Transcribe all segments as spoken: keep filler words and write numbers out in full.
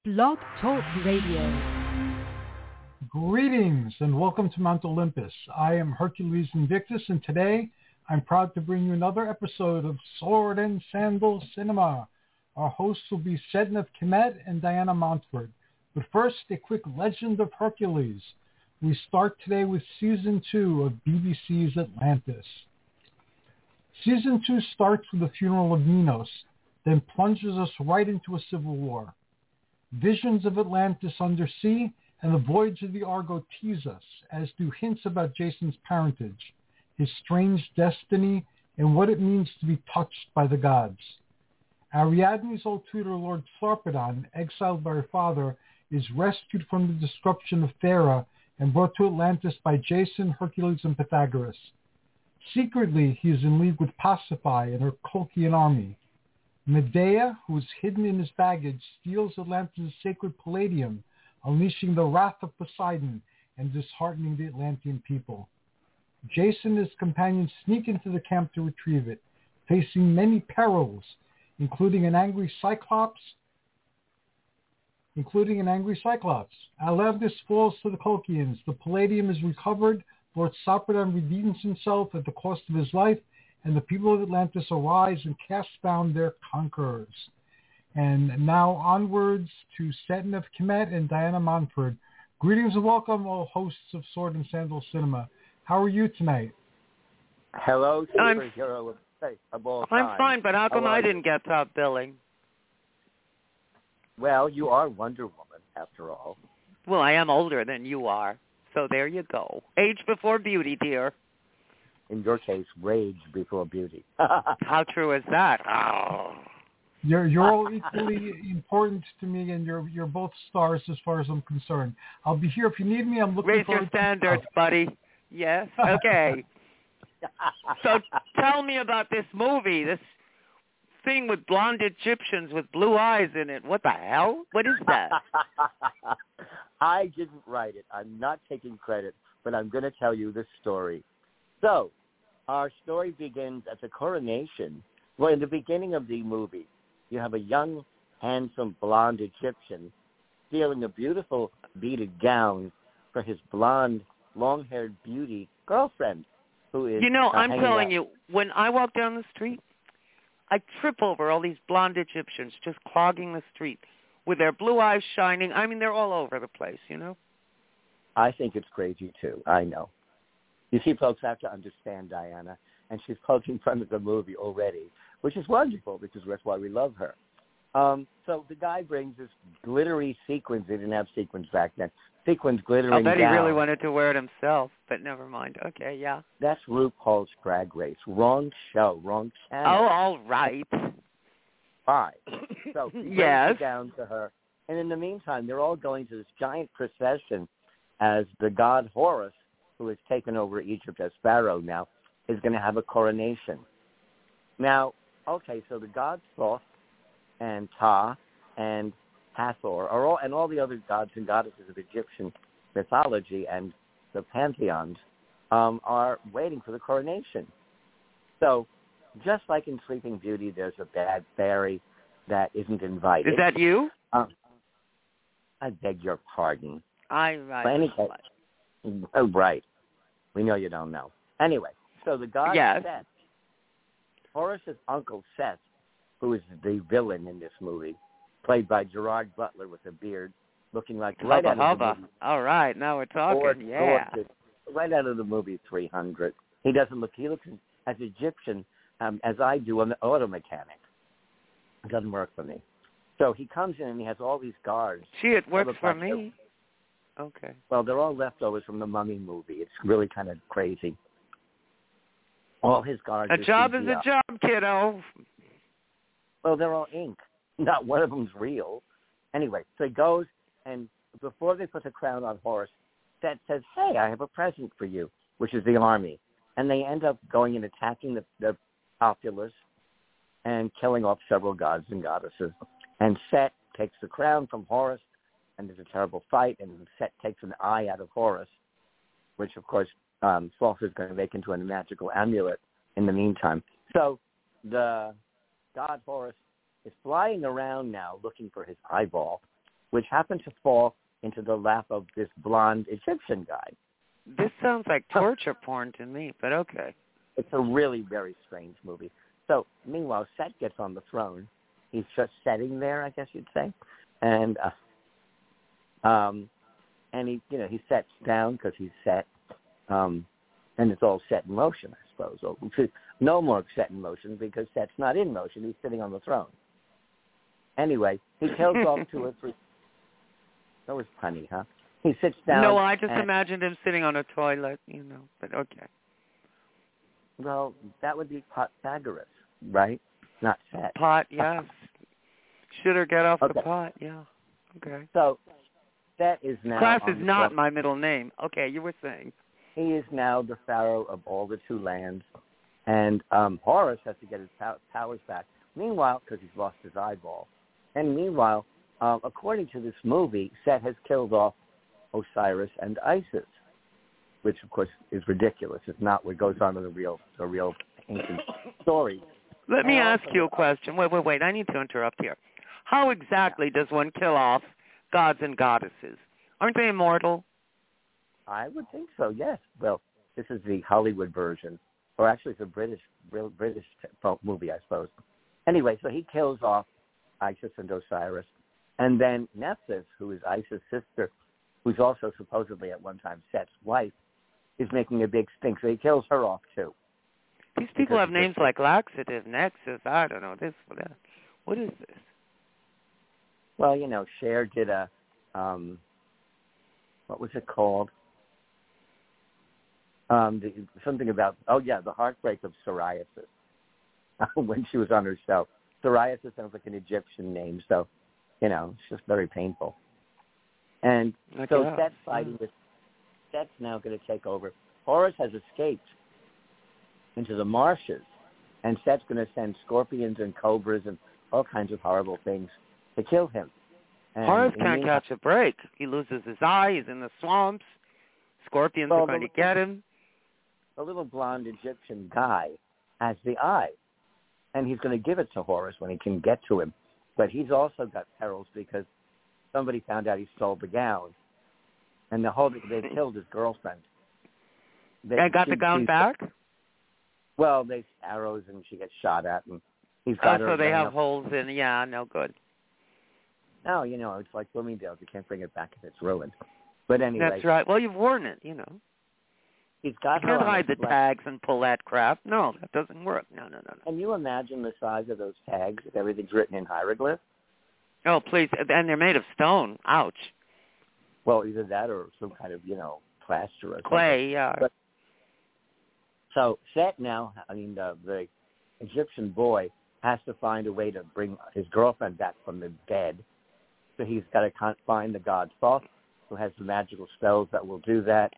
Blog Talk Radio. Greetings and welcome to Mount Olympus. I am Hercules Invictus, and today I'm proud to bring you another episode of Sword and Sandal Cinema. Our hosts will be Sedna Kemet and Diana Montford. But first, a quick legend of Hercules. We start today with Season two of B B C's Atlantis. Season two starts with the funeral of Minos, then plunges us right into a civil war. Visions of Atlantis undersea and the voyage of the Argo tease us, as do hints about Jason's parentage, his strange destiny, and what it means to be touched by the gods. Ariadne's old tutor, Lord Sarpedon, exiled by her father, is rescued from the destruction of Thera and brought to Atlantis by Jason, Hercules, and Pythagoras. Secretly, he is in league with Pasiphae and her Colchian army. Medea, who is hidden in his baggage, steals Atlantis' sacred palladium, unleashing the wrath of Poseidon and disheartening the Atlantean people. Jason and his companions sneak into the camp to retrieve it, facing many perils, including an angry Cyclops, including an angry Cyclops. Atlantis falls to the Colchians. The palladium is recovered. Lord Sarpedon redeems himself at the cost of his life, and the people of Atlantis arise and cast down their conquerors. And now onwards to Sedna Kemet and Diana Montford. Greetings and welcome, all hosts of Sword and Sandal Cinema. How are you tonight? Hello, I'm, superhero of, of all I'm time. fine, but how come how I you? didn't get top billing? Well, you are Wonder Woman, after all. Well, I am older than you are, so there you go. Age before beauty, dear. In your case, rage before beauty. How true is that? Oh. You're you're all equally important to me, and you're you're both stars as far as I'm concerned. I'll be here if you need me. I'm looking Raise forward your standards, to buddy. Yes? Okay. So tell me about this movie, this thing with blonde Egyptians with blue eyes in it. What the hell? What is that? I didn't write it. I'm not taking credit, but I'm going to tell you the story. So, our story begins at the coronation. Well, in the beginning of the movie, you have a young, handsome, blonde Egyptian stealing a beautiful beaded gown for his blonde, long-haired beauty girlfriend, who is You know, uh, I'm telling out. you, when I walk down the street, I trip over all these blonde Egyptians just clogging the street with their blue eyes shining. I mean, they're all over the place, you know? I think it's crazy, too. I know. You see, folks have to understand Diana, and she's poking fun at the movie already, which is wonderful because that's why we love her. Um, so the guy brings this glittery sequins. They didn't have sequins back then. Sequins glittering I'll bet he gown. really wanted to wear it himself, but never mind. Okay, yeah. That's RuPaul's Drag Race. Wrong show, wrong channel. Oh, all right. Fine. So he brings Yes. it down to her. And in the meantime, they're all going to this giant procession as the god Horus, who has taken over Egypt as pharaoh now, is going to have a coronation. Now, okay, so the gods Thoth and Ptah and Hathor are all, and all the other gods and goddesses of Egyptian mythology and the pantheons um, are waiting for the coronation. So, just like in Sleeping Beauty, there's a bad fairy that isn't invited. Is that you? Um, I beg your pardon. I, I But anyway, oh, right. We know you don't know. Anyway, so the god Yes. Seth, Horus's uncle Seth, who is the villain in this movie, played by Gerard Butler with a beard, looking like right hubba, out of hubba. the movie. All right, now we're talking. Gorgeous, Yeah. gorgeous. Right out of the movie three hundred. He doesn't look, he looks as Egyptian um, as I do on the auto mechanic. It doesn't work for me. So he comes in and he has all these guards. Gee, it that works look for like they're- me. Okay. Well, they're all leftovers from the Mummy movie. It's really kind of crazy. All his guards A are job C is G I. a job, kiddo. Well, they're all ink. Not one of them's real. Anyway, so he goes, and before they put the crown on Horus, Seth says, hey, I have a present for you, which is the army. And they end up going and attacking the, the populace and killing off several gods and goddesses. And Set takes the crown from Horus, and there's a terrible fight, and Set takes an eye out of Horus, which, of course, um, Thoth is going to make into a magical amulet in the meantime. So the god Horus is flying around now looking for his eyeball, which happened to fall into the lap of this blonde Egyptian guy. This sounds like torture porn to me, but okay. It's a really very strange movie. So, meanwhile, Set gets on the throne. He's just sitting there, I guess you'd say, and uh, um, and he, you know, he sets down because he's set, um, and it's all set in motion, I suppose. Or, no more set in motion because Set's not in motion. He's sitting on the throne. Anyway, he kills off two or three. That was funny, huh? He sits down. No, I just and, imagined him sitting on a toilet, you know, but okay. Well, that would be Pythagoras, right? Not Set. Pot, yes. Should or get off okay. the pot, yeah. Okay. So, Set is now... Class is not throne. my middle name. Okay, you were saying. He is now the pharaoh of all the two lands, and um, Horus has to get his pow- powers back. Meanwhile, because he's lost his eyeball, and meanwhile, um, according to this movie, Set has killed off Osiris and Isis, which of course is ridiculous. It's not what goes on in the real, the real ancient story. Let me and ask also, you a question. Wait, wait, wait. I need to interrupt here. How exactly does one kill off gods and goddesses? Aren't they immortal? I would think so. Yes. Well, this is the Hollywood version, or actually, it's a British, real British movie, I suppose. Anyway, so he kills off Isis and Osiris, and then Nephthys, who is Isis' sister, who's also supposedly at one time Set's wife, is making a big stink. So he kills her off too. These people have names like laxative, nexus, I don't know, this, that. What is this? Well, you know, Cher did a, um, what was it called? Um, the, something about, oh yeah, the heartbreak of psoriasis when she was on her show. Psoriasis sounds like an Egyptian name, so, you know, it's just very painful. And Like so that. Set's fighting with, Set's now going to take over. Horus has escaped into the marshes, and Set's going to send scorpions and cobras and all kinds of horrible things to kill him. And Horus in can't the catch a break. He loses his eye. He's in the swamps. Scorpions well, are going the, to get him. The little blonde Egyptian guy has the eye, and he's going to give it to Horus when he can get to him. But he's also got perils because somebody found out he stole the gown, and the whole they killed his girlfriend. They, I got she, the gown she, back? Well, they arrows, and she gets shot at, and he's got oh, her. so they have up. holes in, yeah, no good. No, you know, it's like Bloomingdale's. You can't bring it back if it's ruined. But anyway. That's right. Well, you've worn it, you know. He's got you her can't on hide the flat. tags and pull that crap. No, that doesn't work. No, no, no, no. Can you imagine the size of those tags if everything's written in hieroglyphs? Oh, please. And they're made of stone. Ouch. Well, either that or some kind of, you know, plaster or Clay, something. yeah. But, so Set now, I mean, the, the Egyptian boy has to find a way to bring his girlfriend back from the dead. So he's got to con- find the god Thoth, who has the magical spells that will do that.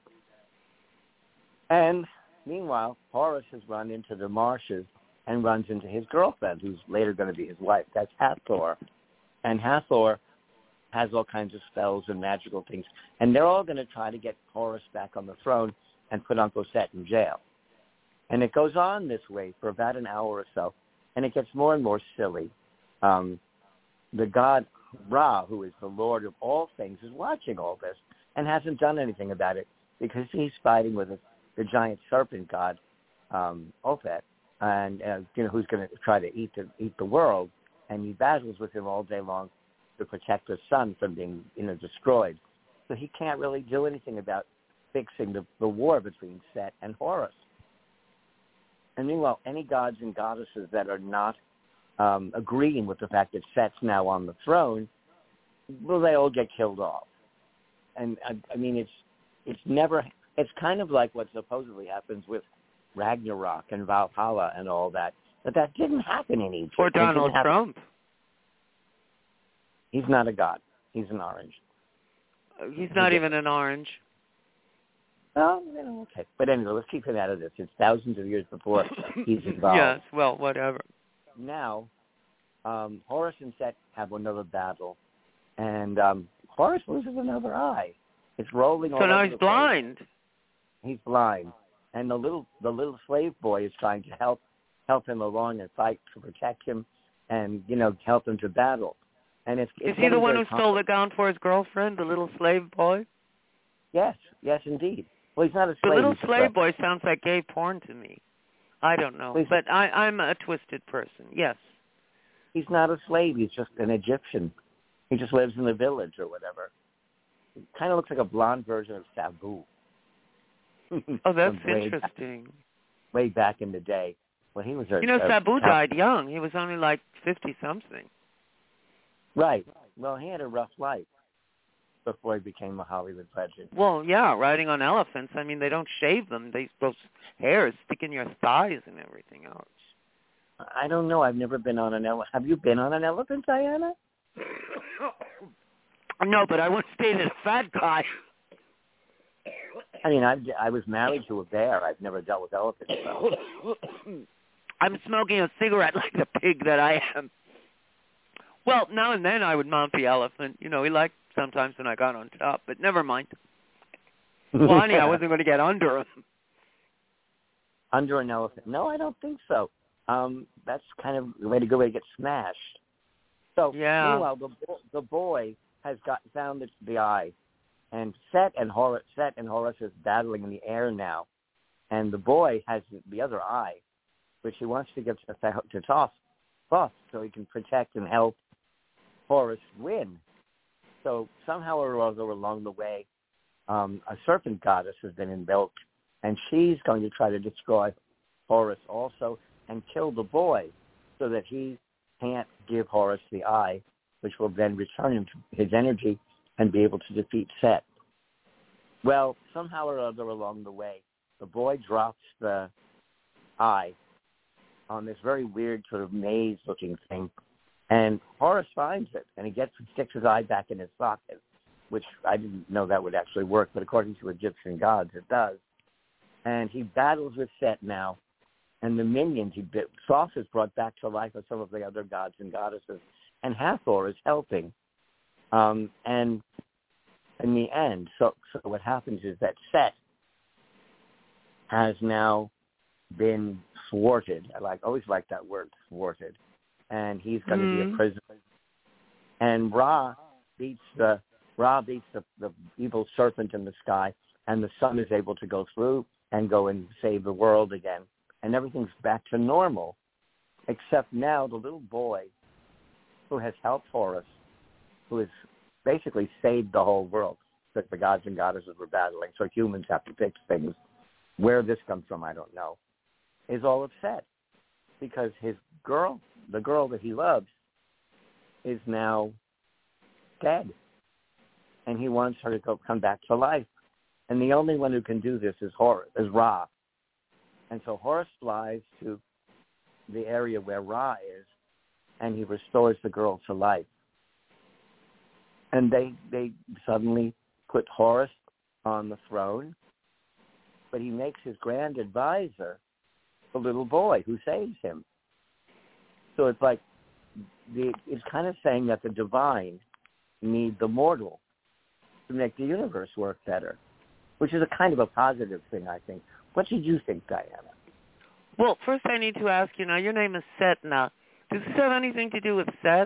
And meanwhile, Horus has run into the marshes and runs into his girlfriend, who's later going to be his wife. That's Hathor. And Hathor has all kinds of spells and magical things. And they're all going to try to get Horus back on the throne and put Uncle Set in jail. And it goes on this way for about an hour or so, and it gets more and more silly. Um, the god Ra, who is the Lord of all things, is watching all this and hasn't done anything about it because he's fighting with a, the giant serpent god, um, Ophet, and uh, you know who's going to try to eat the eat the world, and he battles with him all day long to protect the sun from being you know destroyed. So he can't really do anything about fixing the, the war between Set and Horus. And meanwhile, any gods and goddesses that are not um, agreeing with the fact that Set's now on the throne, well, they all get killed off. And I, I mean, it's it's never. It's kind of like what supposedly happens with Ragnarok and Valhalla and all that, but that didn't happen in Egypt. Or Donald Trump. He's not a god. He's an orange. He's not even an orange. Oh, you know, okay. But anyway, let's keep him out of this. It's thousands of years before he's involved. Yes, well, whatever. Now, um, Horus and Set have another battle, and um, Horus loses another eye. It's rolling all So over now the he's place. blind. He's blind, and the little the little slave boy is trying to help help him along and fight to protect him, and you know help him to battle. And it's, it's Is he the one who very stole the gown for his girlfriend, the little slave boy? Yes, yes, indeed. Well, he's not a The slave. little he's slave a, boy sounds like gay porn to me. I don't know, Well, but I, I'm a twisted person. Yes. He's not a slave. He's just an Egyptian. He just lives in the village or whatever. He kind of looks like a blonde version of Sabu. Oh, that's way interesting. Back, way back in the day when he was a... You know, a, Sabu a, died young. He was only like fifty-something. Right. Well, he had a rough life before he became a Hollywood legend. Well, yeah, riding on elephants. I mean, they don't shave them. They those hairs stick in your thighs and everything else. I don't know. I've never been on an elephant. Have you been on an elephant, Diana? No, but I once dated a fat guy. I mean, I, I was married to a bear. I've never dealt with elephants, though. I'm smoking a cigarette like the pig that I am. Well, now and then I would mount the elephant. You know, he liked sometimes when I got on top, but never mind. Well, honey, I wasn't going to get under him. Under an elephant? No, I don't think so. Um, that's kind of the way to go way to get smashed. So, yeah. meanwhile, the, the boy has got found the, the eye. And Set and Horus, Set and Horus is battling in the air now, and the boy has the other eye, which he wants to get to, to toss, toss, so he can protect and help Horus win. So somehow or other along the way, um, a serpent goddess has been invoked, and she's going to try to destroy Horus also and kill the boy, so that he can't give Horus the eye, which will then return him to his energy and be able to defeat Set. Well, somehow or other along the way, the boy drops the eye on this very weird sort of maze-looking thing, and Horus finds it, and he gets sticks his eye back in his socket, which I didn't know that would actually work, but according to Egyptian gods, it does. And he battles with Set now, and the minions, he bit, Thoth is brought back to life of some of the other gods and goddesses, and Hathor is helping. Um, and in the end, so, so what happens is that Set has now been thwarted. I like always like that word, thwarted. And he's going mm. to be a prisoner. And Ra beats the Ra beats the, the evil serpent in the sky, and the sun is able to go through and go and save the world again. And everything's back to normal, except now the little boy who has helped Horus, who has basically saved the whole world, that the gods and goddesses were battling, so humans have to fix things. Where this comes from, I don't know, is all upset because his girl, the girl that he loves, is now dead. And he wants her to go come back to life. And the only one who can do this is Horus, is Ra. And so Horus flies to the area where Ra is, and he restores the girl to life. And they they suddenly put Horus on the throne, but he makes his grand advisor the little boy who saves him. So it's like, the, it's kind of saying that the divine need the mortal to make the universe work better, which is a kind of a positive thing, I think. What did you think, Diana? Well, first I need to ask you, now your name is Set now. Does this have anything to do with Set?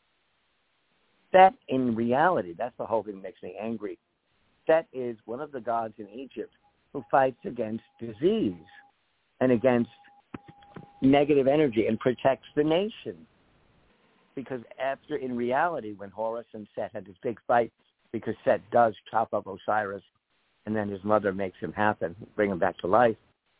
Set, in reality, that's the whole thing that makes me angry. Set is one of the gods in Egypt who fights against disease and against negative energy and protects the nation. Because after, in reality, when Horus and Set had this big fight, because Set does chop up Osiris, and then his mother makes him happen, bring him back to life.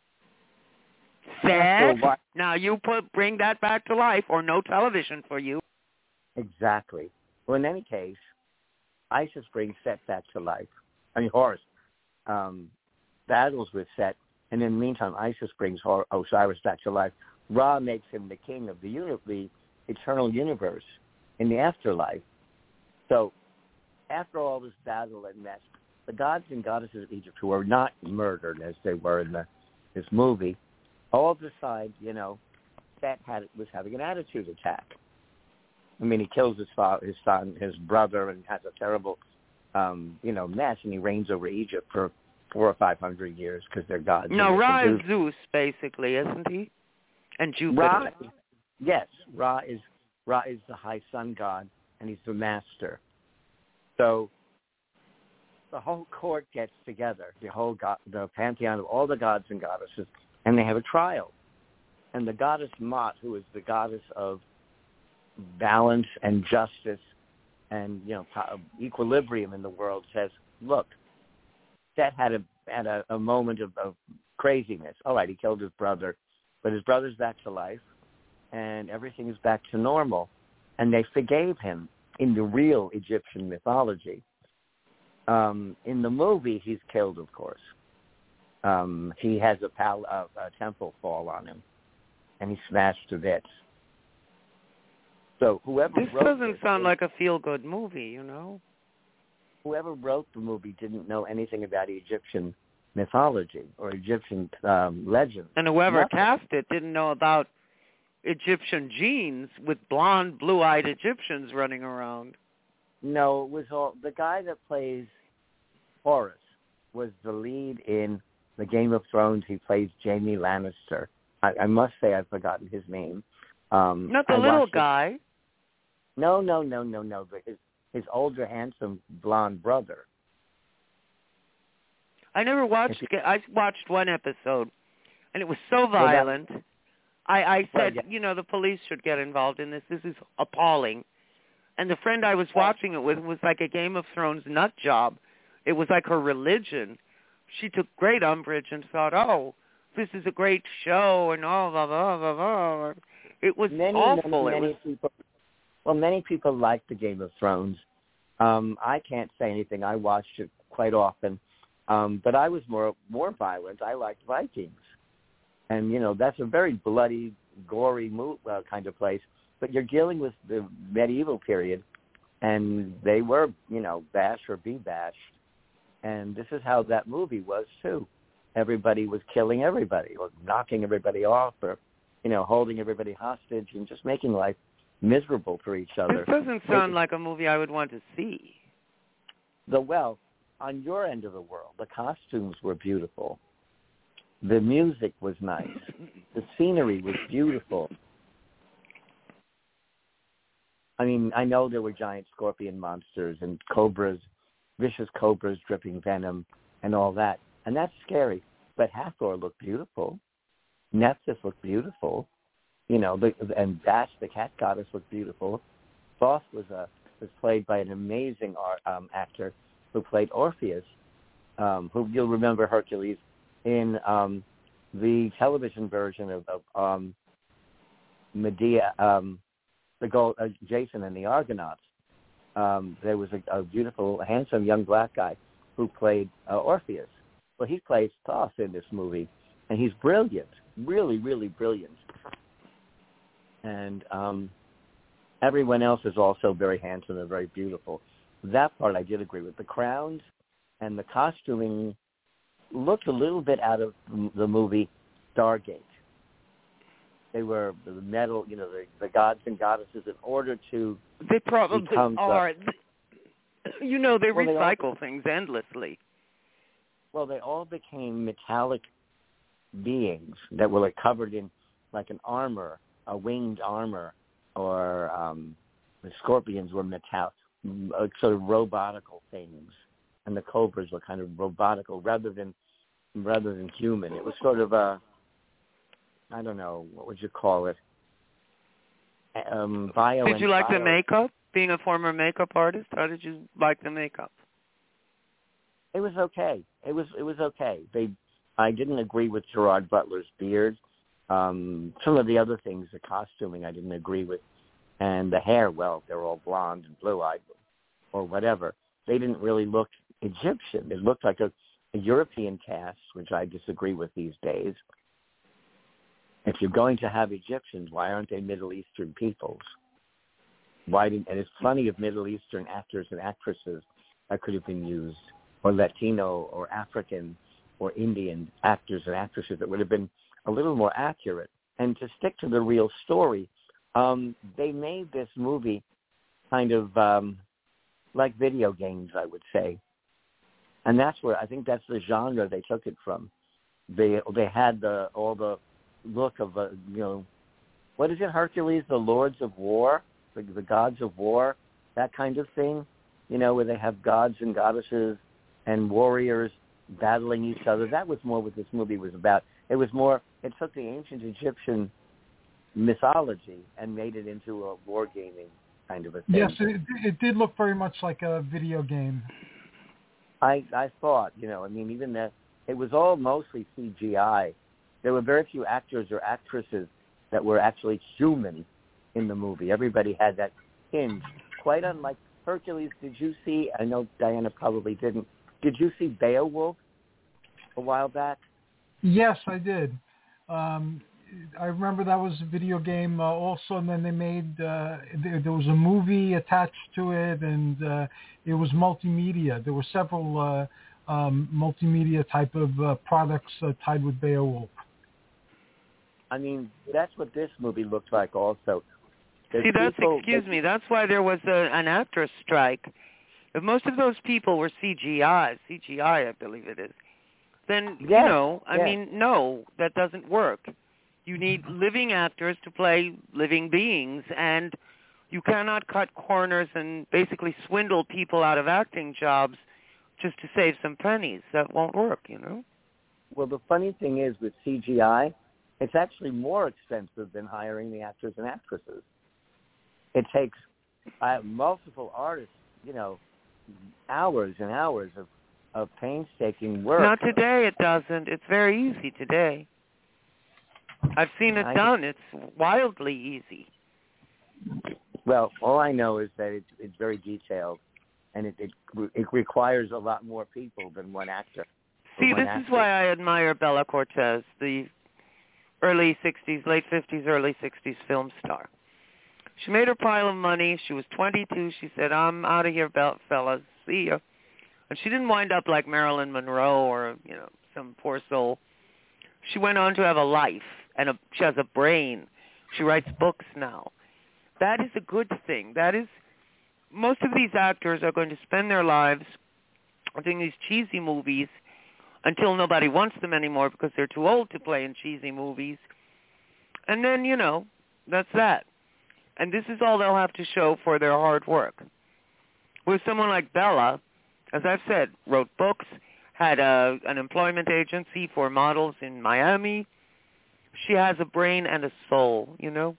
Set? Now you put bring that back to life, or no television for you. Exactly. Well, in any case, Isis brings Set back to life. I mean, Horus um, battles with Set, and in the meantime, Isis brings Hor- Osiris back to life. Ra makes him the king of the, uni- the eternal universe in the afterlife. So after all this battle and mess, the gods and goddesses of Egypt, who are not murdered as they were in the, this movie, all decide, you know, Set had, was having an attitude attack. I mean, he kills his father, his son, his brother, and has a terrible, um, you know, mess, and he reigns over Egypt for four or five hundred years because they're gods. No, Ra is Zeus, basically, isn't he? And Jupiter. Ra, yes, Ra is Ra is the high sun god, and he's the master. So the whole court gets together, the whole god, the pantheon of all the gods and goddesses, and they have a trial. And the goddess Mot, who is the goddess of balance and justice and, you know, equilibrium in the world, says, look, Set had a had a, a moment of, of craziness. All right, he killed his brother, but his brother's back to life, and everything is back to normal. And they forgave him in the real Egyptian mythology. Um, in the movie, he's killed, of course. Um, he has a, pal- a, a temple fall on him, and he's smashed to bits. So whoever this wrote doesn't this, sound like a feel-good movie, you know? Whoever wrote the movie didn't know anything about Egyptian mythology or Egyptian um, legends. And whoever Nothing. cast it didn't know about Egyptian genes with blonde, blue-eyed Egyptians running around. No, it was all the guy that plays Horus was the lead in the Game of Thrones. He plays Jaime Lannister. I, I must say I've forgotten his name. Um, Not the I little watched it. guy. No, no, no, no, no. But his his older, handsome, blonde brother. I never watched. If you- I watched one episode, and it was so violent. I, I said, Well, yeah. you know, the police should get involved in this. This is appalling. And the friend I was watching it with was like a Game of Thrones nut job. It was like her religion. She took great umbrage and thought, oh, this is a great show and all, blah, blah, blah, blah. It was many, awful. Many, it many was, people. Well, many people like the Game of Thrones. Um, I can't say anything. I watched it quite often, um, but I was more more violent. I liked Vikings, and you know that's a very bloody, gory mo- uh, kind of place. But you're dealing with the medieval period, and they were, you know, bash or be bashed, and this is how that movie was too. Everybody was killing everybody, or knocking everybody off, or you know, holding everybody hostage, and just making life miserable for each other. this doesn't sound like a movie I would want to see. The well, on your end of the world, the costumes were beautiful. The music was nice. The scenery was beautiful. I mean, I know there were giant scorpion monsters and cobras, vicious cobras dripping venom and all that, and that's scary. But Hathor looked beautiful. Nephthys looked beautiful. You know, the, and Bash, the cat goddess, looked beautiful. Thoth was a was played by an amazing art, um, actor who played Orpheus, um, who you'll remember Hercules in um, the television version of, of um, Medea, um, the Gold, uh, Jason and the Argonauts. Um, there was a, a beautiful, handsome young black guy who played uh, Orpheus. Well, he plays Thoth in this movie, and he's brilliant, really, really brilliant. And um, everyone else is also very handsome and very beautiful. That part I did agree with. The crowns and the costuming looked a little bit out of the movie Stargate. They were the metal, you know, the, the gods and goddesses in order to They probably become are. The, you know, they well, recycle they all, things endlessly. Well, they all became metallic beings that were like covered in like an armor, a winged armor, or um, the scorpions were metal, sort of robotical things, and the cobras were kind of robotical rather than rather than human. It was sort of a, I don't know, what would you call it? Um, bio. Did you like bio. the makeup? Being a former makeup artist, how did you like the makeup? It was okay. It was it was okay. They, I didn't agree with Gerard Butler's beard. Um, some of the other things, the costuming, I didn't agree with, and the hair. Well, they're all blonde and blue-eyed, or whatever. They didn't really look Egyptian. It looked like a, a European cast, which I disagree with these days. If you're going to have Egyptians, why aren't they Middle Eastern peoples? Why didn't? And it's plenty of Middle Eastern actors and actresses that could have been used, or Latino, or African, or Indian actors and actresses that would have been a little more accurate. And to stick to the real story, um, they made this movie kind of um, like video games, I would say. And that's where I think that's the genre they took it from. They they had the all the look of a, you know, what is it, Hercules, the lords of war, the, the gods of war, that kind of thing, you know, where they have gods and goddesses and warriors battling each other. That was more what this movie was about. It was more, it took the ancient Egyptian mythology and made it into a wargaming kind of a thing. Yes, it, it did look very much like a video game. I I thought, you know, I mean, even that, it was all mostly C G I. There were very few actors or actresses that were actually human in the movie. Everybody had that hinge. Quite unlike Hercules, did you see, I know Diana probably didn't, did you see Beowulf a while back? Yes, I did. Um, I remember that was a video game uh, also, and then they made, uh, there, there was a movie attached to it, and uh, it was multimedia. There were several uh, um, multimedia type of uh, products uh, tied with Beowulf. I mean, that's what this movie looked like also. There's See, that's, people, excuse me, that's why there was a, an actress strike. If most of those people were C G I, C G I, I believe it is, then, yes, you know, I yes. mean, no, that doesn't work. You need living actors to play living beings, and you cannot cut corners and basically swindle people out of acting jobs just to save some pennies. That won't work, you know? Well, the funny thing is with C G I, it's actually more expensive than hiring the actors and actresses. It takes uh, multiple artists, you know, hours and hours of, of painstaking work. Not today, it doesn't. It's very easy today. I've seen it I, done. It's wildly easy. Well, all I know is that it's, it's very detailed, and it, it it requires a lot more people than one actor. See, one this actor. is why I admire Bella Cortez, the early sixties, late fifties, early sixties film star. She made her pile of money. She was twenty-two. She said, I'm out of here, fellas. See ya. And she didn't wind up like Marilyn Monroe or, you know, some poor soul. She went on to have a life, and a, she has a brain. She writes books now. That is a good thing. That is, most of these actors are going to spend their lives doing these cheesy movies until nobody wants them anymore because they're too old to play in cheesy movies. And then, you know, that's that. And this is all they'll have to show for their hard work. With someone like Bella, as I've said, wrote books, had a, an employment agency for models in Miami. She has a brain and a soul, you know?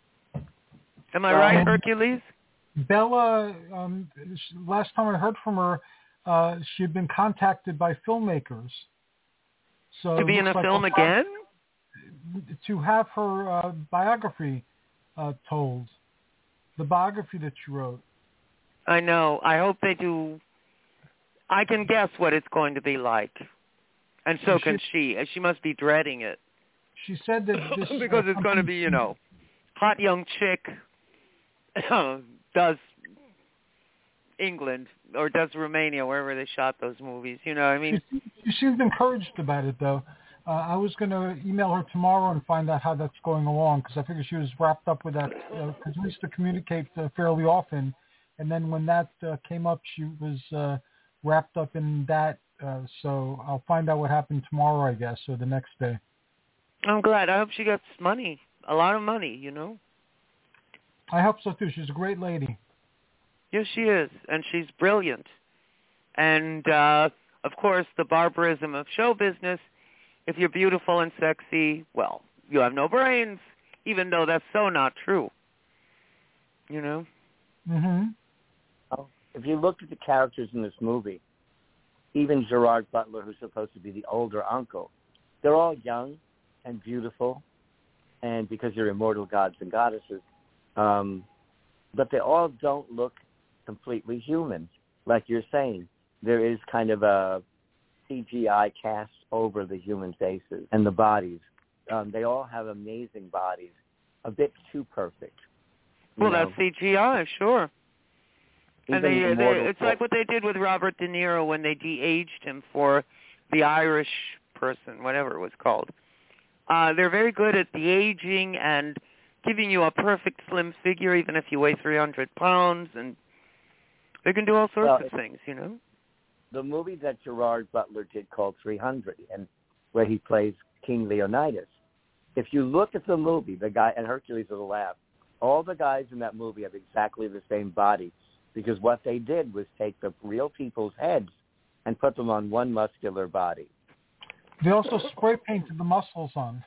Am I Um, right, Hercules? Bella, um, last time I heard from her, uh, she had been contacted by filmmakers. So To be in a like film a, again? To have her uh, biography uh, told, the biography that she wrote. I know. I hope they do. I can guess what it's going to be like. And so she, can she. She must be dreading it. She said that this... because uh, it's going to be, you know, hot young chick does England or does Romania, wherever they shot those movies. You know what I mean? She, she seemed encouraged about it, though. Uh, I was going to email her tomorrow and find out how that's going along, because I figured she was wrapped up with that, because uh, we used to communicate uh, fairly often. And then when that uh, came up, she was uh, wrapped up in that. Uh, so I'll find out what happened tomorrow, I guess, or the next day. I'm glad. I hope she gets money, a lot of money, you know? I hope so, too. She's a great lady. Yes, she is, and she's brilliant. And, uh, of course, the barbarism of show business, if you're beautiful and sexy, well, you have no brains, even though that's so not true. You know? Mm-hmm. Well, if you look at the characters in this movie, even Gerard Butler, who's supposed to be the older uncle, they're all young and beautiful, and because they're immortal gods and goddesses, um, but they all don't look completely human. Like you're saying, there is kind of a C G I cast over the human faces and the bodies. Um, they all have amazing bodies, a bit too perfect. Well, know? that's C G I, sure. And Even they, immortal- they, it's like what they did with Robert De Niro when they de-aged him for the Irish person, whatever it was called. Uh, they're very good at de-aging and giving you a perfect slim figure, even if you weigh three hundred pounds, and they can do all sorts well, of things, you know? The movie that Gerard Butler did called three hundred, and where he plays King Leonidas, if you look at the movie, the guy, and Hercules will laugh, all the guys in that movie have exactly the same body because what they did was take the real people's heads and put them on one muscular body. They also spray painted the muscles on.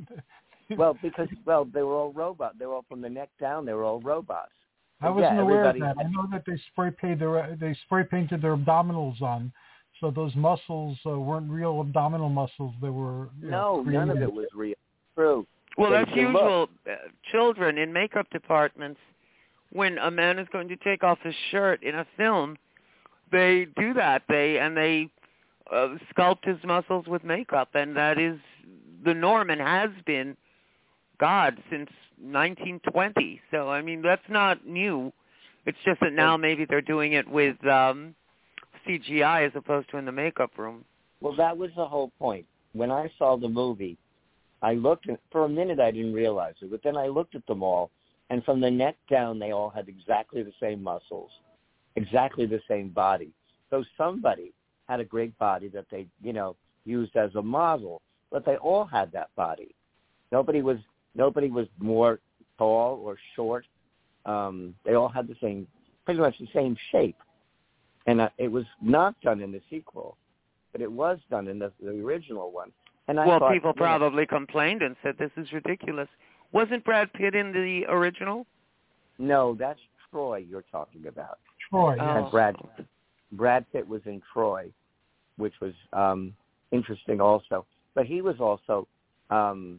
Well, because, well, they were all robots. They were all from the neck down. They were all robots. I wasn't yeah, aware of everybody... that. I know that they spray painted their they spray painted their abdominals on, so those muscles uh, weren't real abdominal muscles. They were you no, know, none of it was real. True. Well, so that's usual. Uh, children in makeup departments, when a man is going to take off his shirt in a film, they do that. They and they uh, sculpt his muscles with makeup, and that is the norm and has been, God, since nineteen twenty. So, I mean, that's not new. It's just that now maybe they're doing it with um, C G I as opposed to in the makeup room. Well, that was the whole point. When I saw the movie, I looked, and for a minute I didn't realize it, but then I looked at them all, and from the neck down, they all had exactly the same muscles, exactly the same body. So somebody had a great body that they, you know, used as a model, but they all had that body. Nobody was nobody was more tall or short. Um, they all had the same, pretty much the same shape. And uh, it was not done in the sequel, but it was done in the, the original one. And I well, thought, people you know, probably complained and said, this is ridiculous. Wasn't Brad Pitt in the original? No, that's Troy you're talking about. Troy, Oh. And Brad, Brad Pitt was in Troy, which was um, interesting also. But he was also, um,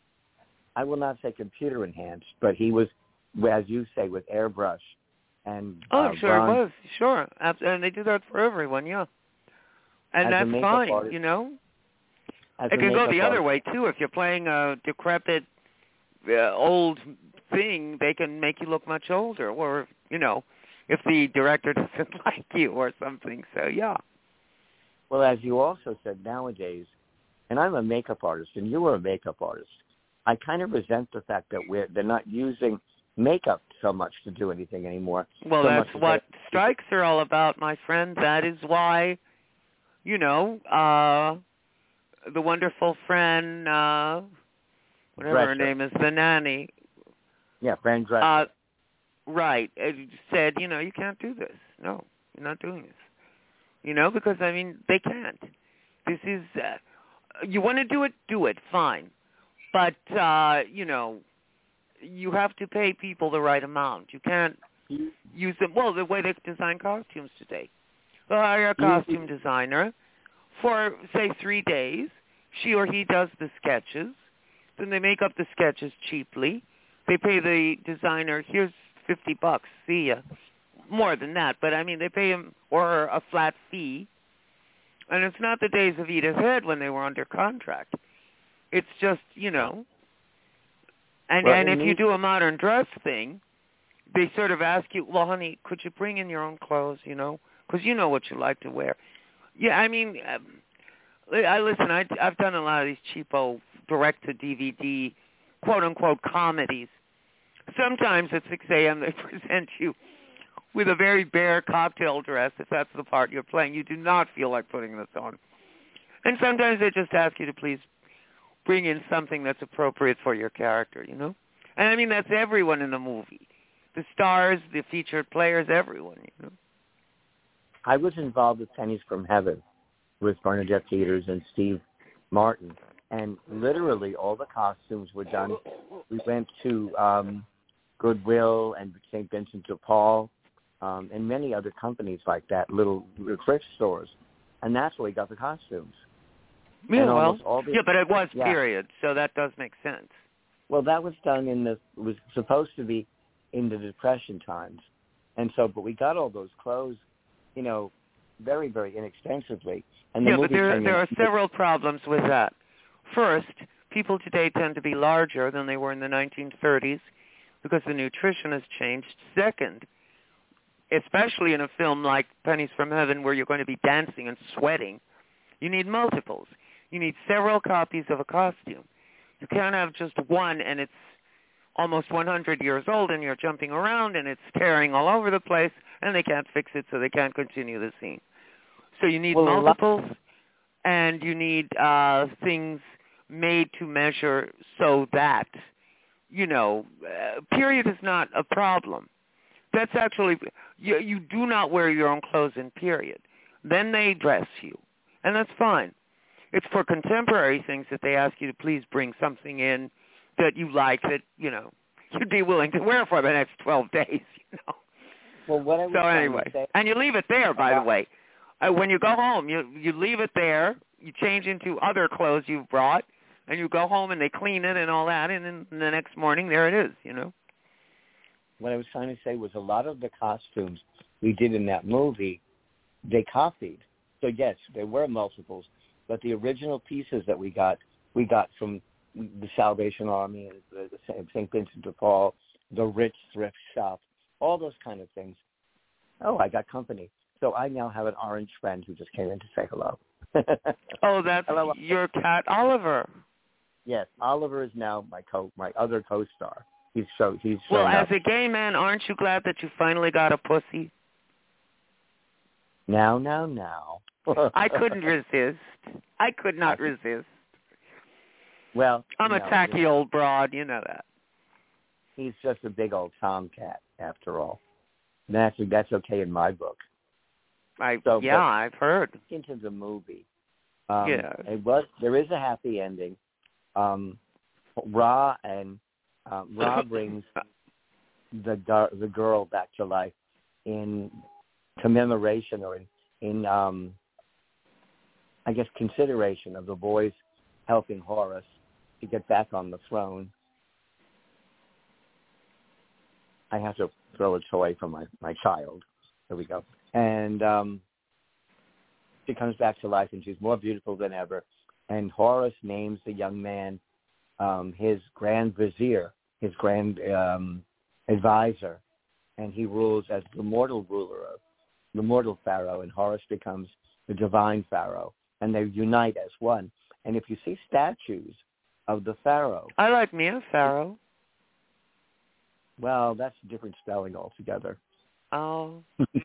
I will not say computer enhanced, but he was, as you say, with airbrush. And, Oh, uh, sure bronze. it was. Sure. And they do that for everyone, yeah. And As a that's makeup fine, artist- you know? As It a can go makeup the other artist. way, too. If you're playing a decrepit, uh, old thing, they can make you look much older. Or, you know, if the director doesn't like you or something. So, yeah. Well, as you also said, nowadays, and I'm a makeup artist, and you are a makeup artist, I kind of resent the fact that we're they're not using makeup so much to do anything anymore. Well, so that's much what they, strikes are all about, my friend. That is why, you know, uh, the wonderful friend, uh, whatever her Drescher. name is, the nanny, Yeah, Fran Drescher. uh, right, uh, said, you know, you can't do this. No, you're not doing this. You know, because, I mean, they can't. This is, uh, you want to do it, do it, fine. But, uh, you know, you have to pay people the right amount. You can't use them, well, the way they design costumes today. They'll hire a costume designer for, say, three days. She or he does the sketches. Then they make up the sketches cheaply. They pay the designer, here's fifty bucks, see ya. More than that, but I mean, they pay him or her a flat fee. And it's not the days of Edith Head when they were under contract. It's just, you know, and, Well, and if in you these- do a modern dress thing, they sort of ask you, well, honey, could you bring in your own clothes, you know, because you know what you like to wear. Yeah, I mean, um, I listen, I, I've done a lot of these cheapo direct-to-D V D, quote-unquote, comedies. Sometimes at six a.m. they present you with a very bare cocktail dress, if that's the part you're playing. You do not feel like putting this on. And sometimes they just ask you to please bring in something that's appropriate for your character, you know? And I mean, that's everyone in the movie. The stars, the featured players, everyone, you know? I was involved with Pennies from Heaven with Bernadette Peters and Steve Martin, and literally all the costumes were done. We went to um, Goodwill and Saint Vincent de Paul um, and many other companies like that, little, little thrift stores, and that's where we got the costumes. Yeah, And well, almost all the, yeah, but it was yeah. period, so that does make sense. Well, that was done in the, it was supposed to be in the Depression times. And so, but we got all those clothes, you know, very, very inexpensively. And the Yeah, movie but there, came there in, are several problems with that. First, people today tend to be larger than they were in the nineteen thirties because the nutrition has changed. Second, especially in a film like Pennies from Heaven where you're going to be dancing and sweating, you need multiples. You need several copies of a costume. You can't have just one and it's almost one hundred years old and you're jumping around and it's tearing all over the place and they can't fix it so they can't continue the scene. So you need Well, multiples and you need uh, things made to measure so that, you know, uh, period is not a problem. That's actually, you, you do not wear your own clothes in period. Then they dress you, and that's fine. It's for contemporary things that they ask you to please bring something in that you like that, you know, you'd be willing to wear for the next twelve days, you know. Well, what I was so trying anyway, to say, and you leave it there, by the way. Uh, when you go home, you you leave it there, you change into other clothes you've brought, and you go home and they clean it and all that, and then the next morning, there it is, you know. What I was trying to say was a lot of the costumes we did in that movie, they copied. So, yes, there were multiples, but the original pieces that we got, we got from the Salvation Army, the, the Saint Vincent de Paul, the Ritz thrift shop, all those kind of things. Oh, I got company. So I now have an orange friend who just came in to say hello. Oh, that's hello. your cat, Oliver. Yes, Oliver is now my co my other co-star. He's so he's well, as up. a gay man, aren't you glad that you finally got a pussy? Now, now, now. I couldn't resist. I could not resist. Well, I'm a no, tacky old broad, you know that. He's just a big old tomcat, after all. That's that's okay in my book. I so, yeah, I've heard. Into the movie, um, yeah, it was there is a happy ending. Um, Ra and uh, Ra brings the the girl back to life in commemoration or in in um, I guess consideration of the boys helping Horus to get back on the throne. I have to throw a toy for my, my child. There we go. And um, she comes back to life, and she's more beautiful than ever. And Horus names the young man um, his grand vizier, his grand um, advisor, and he rules as the mortal ruler of the mortal pharaoh, and Horus becomes the divine pharaoh, and they unite as one. And if you see statues of the pharaoh, I like me a pharaoh. Well, that's a different spelling altogether. Oh.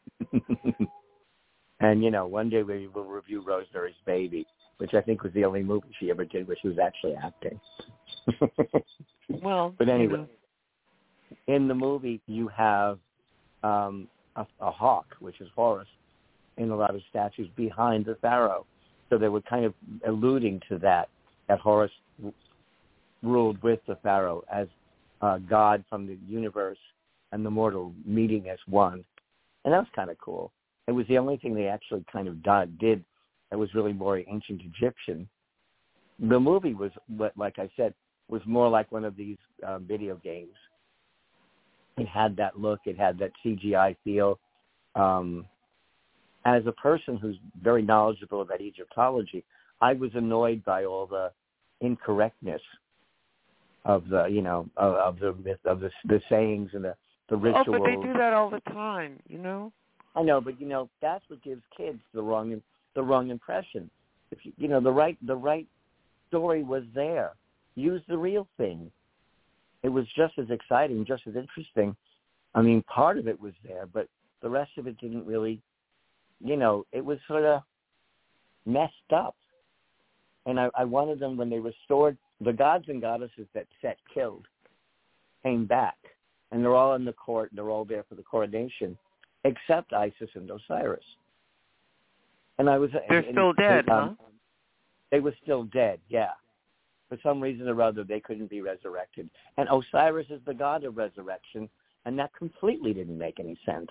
And, you know, one day we will review Rosemary's Baby, which I think was the only movie she ever did where she was actually acting. Well, but anyway, you know. In the movie you have um, a, a hawk, which is Horus, in a lot of statues behind the pharaoh. So they were kind of alluding to that, that Horus r- ruled with the pharaoh as uh, God from the universe and the mortal meeting as one. And that was kind of cool. It was the only thing they actually kind of did that was really more ancient Egyptian. The movie was, like I said, was more like one of these uh, video games. It had that look. It had that C G I feel. Um, as a person who's very knowledgeable about Egyptology, I was annoyed by all the incorrectness of the, you know, of, of the myth, of the, the sayings and the, the rituals. Oh, but they do that all the time, you know. I know, but you know that's what gives kids the wrong the wrong impression. If you, you know the right the right story was there. Use the real thing. It was just as exciting, just as interesting. I mean, part of it was there, but the rest of it didn't really. You know, it was sort of messed up. And I, I wanted them, when they restored the gods and goddesses that Set killed, came back, and they're all in the court. They're all there for the coronation, except Isis and Osiris. And I was they're and, still dead, um, huh? They were still dead, yeah. For some reason or other, they couldn't be resurrected. And Osiris is the god of resurrection, and that completely didn't make any sense.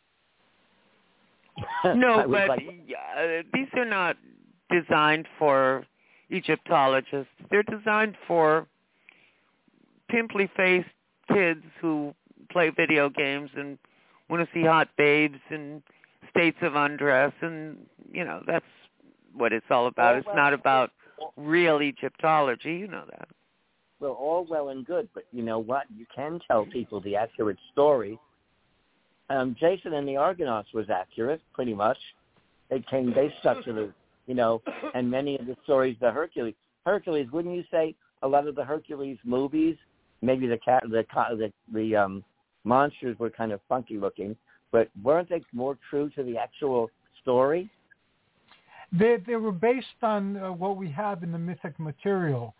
No, but like, uh, these are not designed for Egyptologists. They're designed for pimply-faced kids who play video games and want to see hot babes and states of undress, and, you know, that's what it's all about. All it's well, not about real Egyptology, you know that. Well, all well and good, but you know what? You can tell people the accurate story. Um, Jason and the Argonauts was accurate, pretty much. They came, they stuck to the, you know, and many of the stories, the Hercules. Hercules, wouldn't you say a lot of the Hercules movies, maybe the cat, the the, the um, monsters were kind of funky looking, but weren't they more true to the actual story? They they were based on uh, what we have in the mythic material.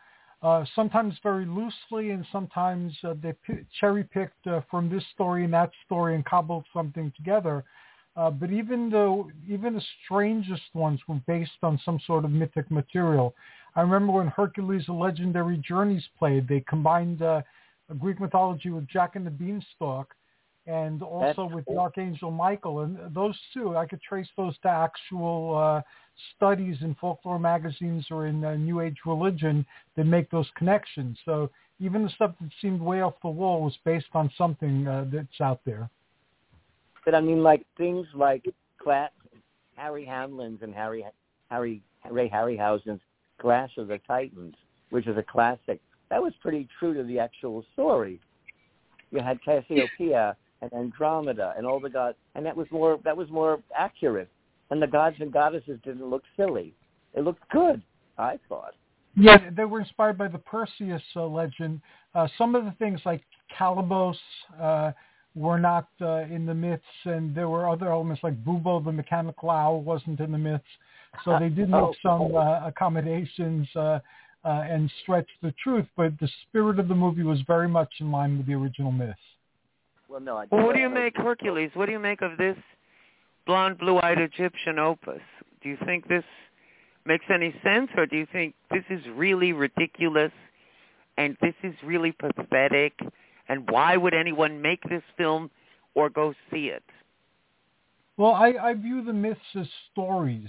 uh, sometimes very loosely, and sometimes uh, they p- cherry-picked uh, from this story and that story and cobbled something together. Uh, but even the even the strangest ones were based on some sort of mythic material. I remember when Hercules: The Legendary Journeys played, they combined uh, Greek mythology with Jack and the Beanstalk, and also That's with cool. the Archangel Michael. And those two, I could trace those to actual uh, studies in folklore magazines or in uh, New Age religion that make those connections. So even the stuff that seemed way off the wall was based on something uh, that's out there. But I mean, like things like Cla- Harry Hamlin's and Harry Harry Ray Harryhausen's Clash of the Titans, which is a classic. That was pretty true to the actual story. You had Cassiopeia and Andromeda and all the gods, and that was more that was more accurate. And the gods and goddesses didn't look silly; they looked good, I thought. Yeah, they were inspired by the Perseus uh, legend. Uh, some of the things like Calibos uh, were not uh, in the myths, and there were other elements like Bubo, the mechanical owl, wasn't in the myths. So they did make Oh. some uh, accommodations uh, uh, and stretch the truth, but the spirit of the movie was very much in line with the original myths. Well, no, I. Well, what do you make, Hercules? What do you make of this blonde, blue-eyed Egyptian opus? Do you think this makes any sense, or do you think this is really ridiculous and this is really pathetic? And why would anyone make this film or go see it? Well, I, I view the myths as stories.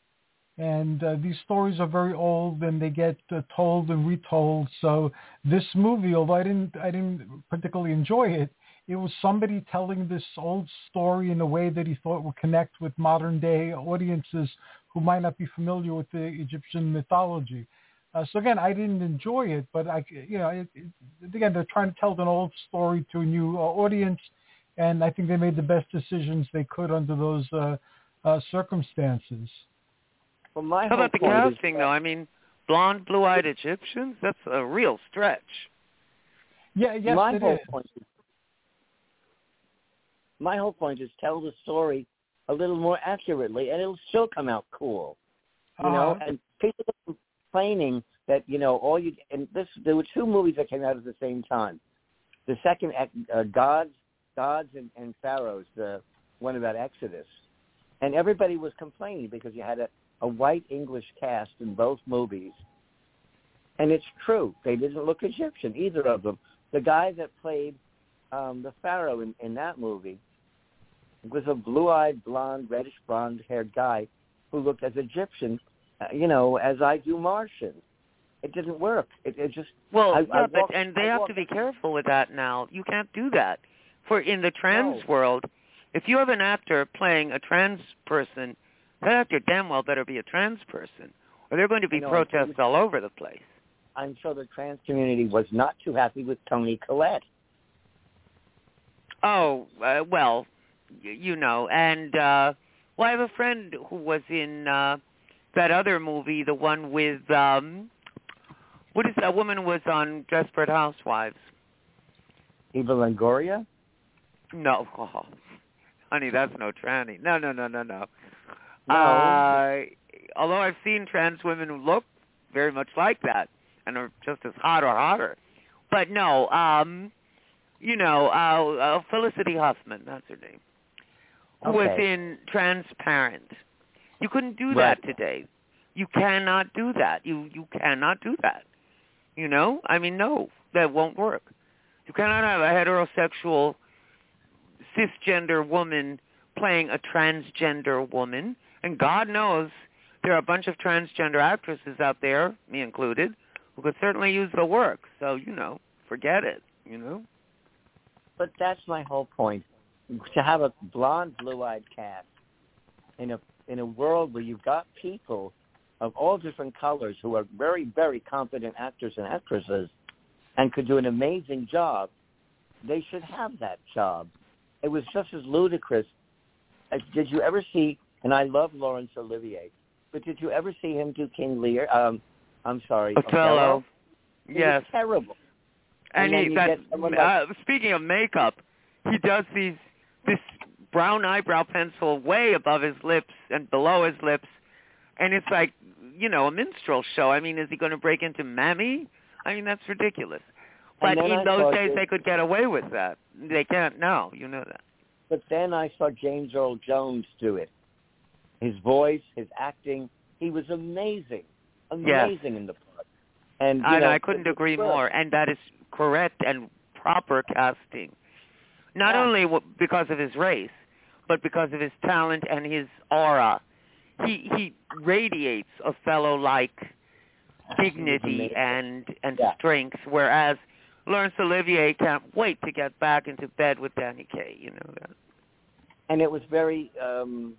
And uh, these stories are very old, and they get uh, told and retold. So this movie, although I didn't, I didn't particularly enjoy it, it was somebody telling this old story in a way that he thought would connect with modern-day audiences who might not be familiar with the Egyptian mythology. Uh, so again, I didn't enjoy it, but I, you know, it, it, again, they're trying to tell an old story to a new uh, audience, and I think they made the best decisions they could under those uh, uh, circumstances. Well, my How whole about the point is casting, that- though? I mean, blonde, blue-eyed Egyptians? That's a real stretch. Yeah, yes, my it whole is. point is my whole point is tell the story a little more accurately, and it'll still come out cool. You know, Uh-huh. and people are complaining that you know all you and this there were two movies that came out at the same time. The second, uh, Gods, Gods and, and Pharaohs, the one about Exodus, and everybody was complaining because you had a, a white English cast in both movies, and it's true they didn't look Egyptian, either of them. The guy that played um, the Pharaoh in, in that movie was a blue-eyed, blonde, reddish blonde-haired guy who looked as Egyptian, uh, you know, as I do Martian. It didn't work. It, it just Well, I, yeah, I but walked, and they I have walked, to be careful with that now. You can't do that. For in the trans No. world, if you have an actor playing a trans person, that actor damn well better be a trans person, or there are going to be I know, protests I'm, all over the place. I'm sure the trans community was not too happy with Toni Collette. Oh, uh, well, y- you know, and uh, well, I have a friend who was in uh, that other movie, the one with um, what is that woman who was on Desperate Housewives? Eva Longoria? No, oh, honey, that's no tranny. No, no, no, no, no. No. Uh, although I've seen trans women who look very much like that and are just as hot or hotter, but no. Um, You know, uh, uh, Felicity Huffman, that's her name, who was Okay. in Transparent. You couldn't do Right. that today. You cannot do that. You you cannot do that. You know? I mean, no, that won't work. You cannot have a heterosexual, cisgender woman playing a transgender woman. And God knows there are a bunch of transgender actresses out there, me included, who could certainly use the work. So, you know, forget it, you know? But that's my whole point. To have a blonde, blue-eyed cast in a in a world where you've got people of all different colors who are very, very competent actors and actresses and could do an amazing job, they should have that job. It was just as ludicrous. As, did you ever see, and I love Laurence Olivier, but did you ever see him do King Lear? Um, I'm sorry, Othello. Othello? It Yes. was terrible. And, And then he, you that, get someone like- uh, speaking of makeup, he does these this brown eyebrow pencil way above his lips and below his lips, and it's like, you know, a minstrel show. I mean, is he going to break into Mammy? I mean, that's ridiculous. But in I those days, this, they could get away with that. They can't now. You know that. But then I saw James Earl Jones do it. His voice, his acting, he was amazing, amazing yes. in the part. And you I, know, I couldn't agree good. more. And that is correct and proper casting. Not yeah. only because of his race, but because of his talent and his aura. He he radiates Othello-like dignity and and yeah. strength, whereas Laurence Olivier can't wait to get back into bed with Danny Kaye. You know that. And it was very um,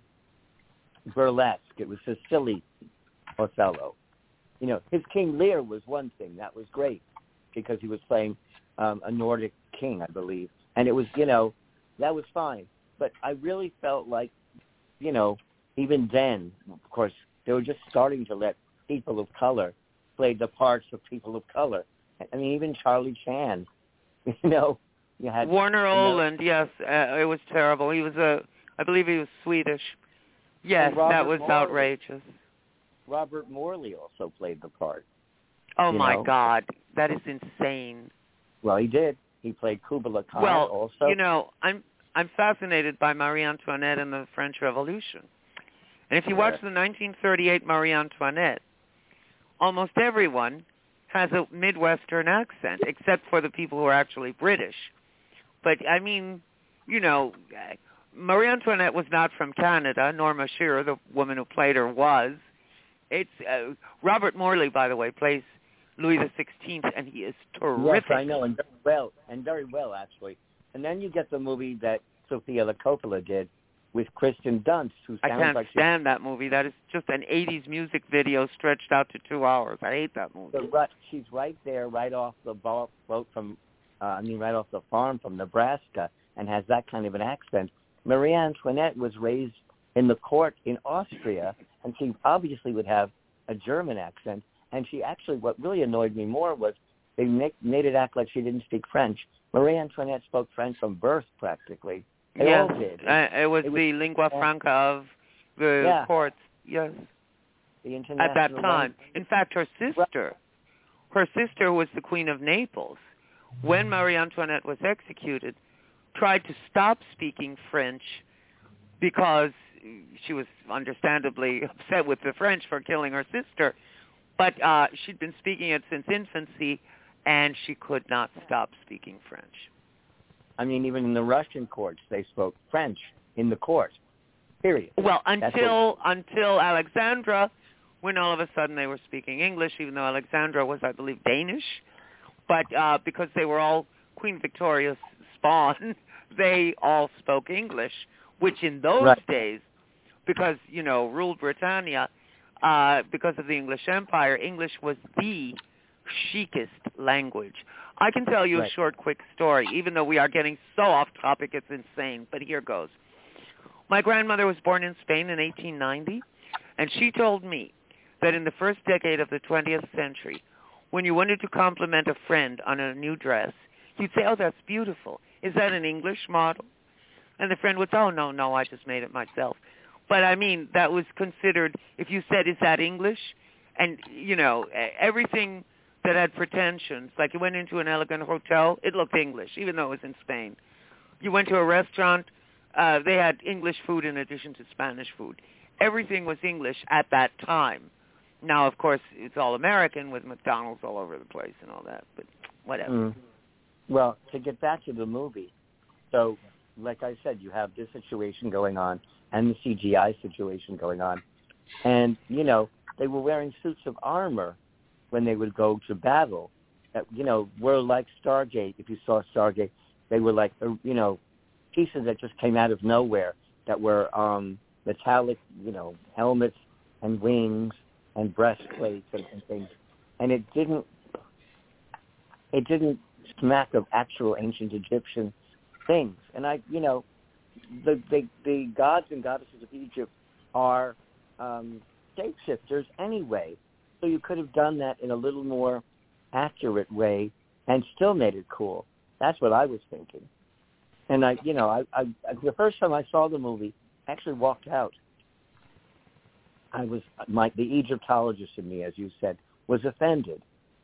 burlesque. It was a silly Othello. You know, his King Lear was one thing. That was great because he was playing um, a Nordic king, I believe. And it was, you know, that was fine. But I really felt like, you know, even then, of course, they were just starting to let people of color play the parts of people of color. I mean, even Charlie Chan, you know. You had Warner you know, Oland, yes, uh, it was terrible. He was a, I believe he was Swedish. Yes, that was Morley. outrageous. Robert Morley also played the part. Oh, you my know? God. That is insane. Well, he did. He played Kubla Khan well, also. you know, I'm I'm fascinated by Marie Antoinette and the French Revolution. And if you watch the nineteen thirty-eight Marie Antoinette, almost everyone has a Midwestern accent, except for the people who are actually British. But, I mean, you know, Marie Antoinette was not from Canada. Norma Shearer, the woman who played her, was. It's uh, Robert Morley, by the way, plays Louis the Sixteenth, and he is terrific. Yes, I know, and very well, and very well, actually. And then you get the movie that Sofia Coppola did with Kristen Dunst, who sounds I can't like stand that movie. That is just an eighties music video stretched out to two hours. I hate that movie. So right, she's right there, right off the boat from, uh, I mean, right off the farm from Nebraska, and has that kind of an accent. Marie Antoinette was raised in the court in Austria, and she obviously would have a German accent. And she actually, what really annoyed me more was they make, made it act like she didn't speak French. Marie Antoinette spoke French from birth, practically. They yes, all did. Uh, it was it the was, lingua uh, franca of the yeah. courts, yes, the international at that time. language. In fact, her sister, her sister was the Queen of Naples. When Marie Antoinette was executed, tried to stop speaking French because she was understandably upset with the French for killing her sister. But uh, she'd been speaking it since infancy, and she could not stop speaking French. I mean, even in the Russian courts, they spoke French in the court, period. Well, until what... until Alexandra, when all of a sudden they were speaking English, even though Alexandra was, I believe, Danish. But uh, because they were all Queen Victoria's spawn, they all spoke English, which in those right. days, because, you know, ruled Britannia, uh, because of the English Empire, English was the chicest language. I can tell you right. a short, quick story, even though we are getting so off topic, it's insane, but here goes. My grandmother was born in Spain in eighteen ninety, and she told me that in the first decade of the twentieth century, when you wanted to compliment a friend on a new dress, you'd say, oh, that's beautiful. Is that an English model? And the friend would say, oh, no, no, I just made it myself. But, I mean, that was considered, if you said, is that English? And, you know, everything that had pretensions, like you went into an elegant hotel, it looked English, even though it was in Spain. You went to a restaurant, uh, they had English food in addition to Spanish food. Everything was English at that time. Now, of course, it's all American with McDonald's all over the place and all that, but whatever. Mm. Well, to get back to the movie, so like I said, you have this situation going on and the C G I situation going on. And, you know, they were wearing suits of armor when they would go to battle that, you know, were like Stargate. If you saw Stargate, they were like, you know, pieces that just came out of nowhere that were um, metallic, you know, helmets and wings and breastplates and, and things. And it didn't, it didn't smack of actual ancient Egyptian things. And I, you know, the the, the gods and goddesses of Egypt are um, shapeshifters anyway. So you could have done that in a little more accurate way and still made it cool. That's what I was thinking. And I, you know, I, I the first time I saw the movie, I actually walked out. I was, my, the Egyptologist in me, as you said, was offended.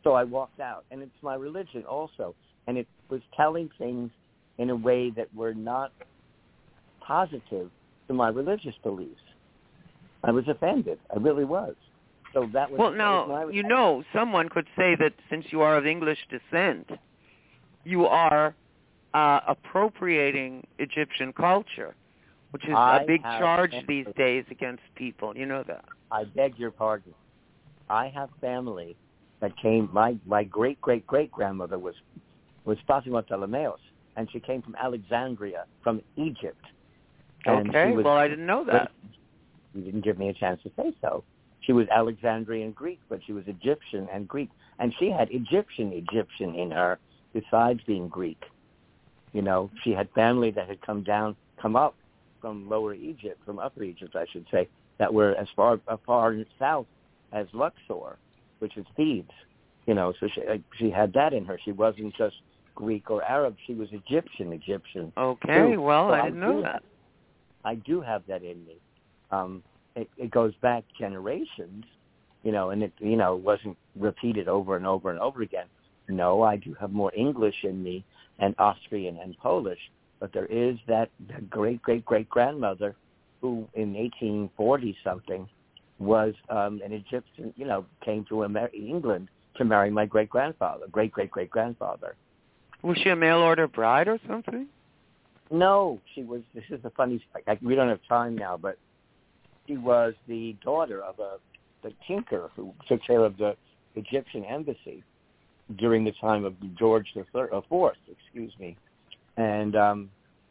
So I walked out, and it's my religion also. And it was telling things in a way that were not positive to my religious beliefs. I was offended. I really was. So that was well. that Now was my, you know, someone could say that since you are of English descent, you are uh, appropriating Egyptian culture, which is I a big have charge family. these days against people. You know that. I beg your pardon. I have family that came. My my great great great grandmother was was Fatima Ptolemaeus, and she came from Alexandria, from Egypt. And Okay. she was, well, I didn't know that. You didn't give me a chance to say so. She was Alexandrian Greek, but she was Egyptian and Greek, and she had Egyptian Egyptian in her besides being Greek. You know, she had family that had come down, come up from Lower Egypt, from Upper Egypt, I should say, that were as far as far south as Luxor, which is Thebes. You know, so she she had that in her. She wasn't just Greek or Arab; she was Egyptian Egyptian. Okay. too. Well, So I didn't know do that. have- I do have that in me. Um, it, it goes back generations, you know, and it you know wasn't repeated over and over and over again. No, I do have more English in me and Austrian and Polish, but there is that, that great great great grandmother who in eighteen forty something was um, an Egyptian, you know, came to Amer- England to marry my great grandfather, great great great grandfather. Was she a mail order bride or something? No, she was. This is the funny. I, we don't have time now, but she was the daughter of a the tinker who took care of the Egyptian embassy during the time of George the Third, or Fourth, excuse me, and um,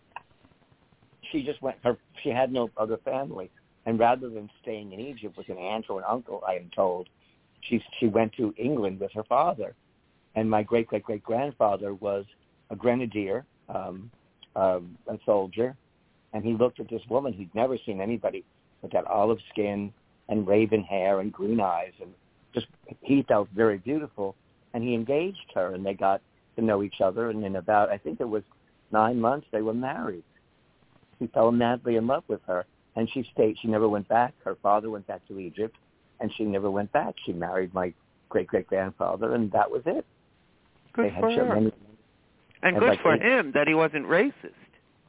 she just went. Her she had no other family, and rather than staying in Egypt with an aunt or an uncle, I am told, she she went to England with her father, and my great great great grandfather was a grenadier. Um, Um, a soldier, and he looked at this woman who'd never seen anybody with that olive skin and raven hair and green eyes, and just he felt very beautiful, and he engaged her, and they got to know each other, and in about, I think it was nine months, they were married. He fell madly in love with her, and she stayed. She never went back. Her father went back to Egypt, and she never went back. She married my great-great-grandfather, and that was it. Good they had for her. many, And had good like for eight, him that he wasn't racist.